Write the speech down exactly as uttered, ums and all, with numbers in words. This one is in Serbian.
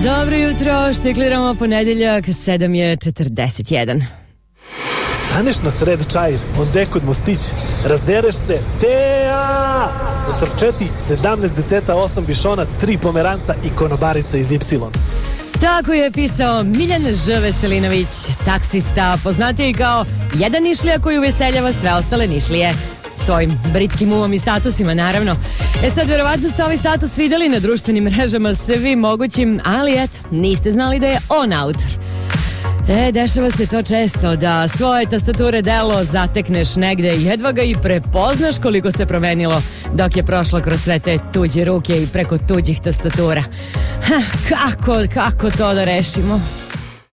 Dobro jutro, štikliramo ponedeljak, sedam je četrdeset jedan. Staneš na sred čajir, ondekud mostić, razdereš se, Teja! Otrčeti sedamnaest deteta, osam bišona, tri pomeranca i konobarica iz Y. Tako je pisao Miljan Ž. Veselinović, taksista, poznatiji kao jedan Nišlija koji uveseljava sve ostale Nišlije. Svojim britkim umom i statusima, naravno. E sad, verovatno ste ovaj status videli na društvenim mrežama svim mogućim, ali eto, niste znali da je on autor. E, dešava se to često, da svoje tastature delo zatekneš negde, jedva ga i prepoznaš koliko se promenilo dok je prošlo kroz sve te tuđe ruke i preko tuđih tastatura. Ha, kako, kako to da rešimo?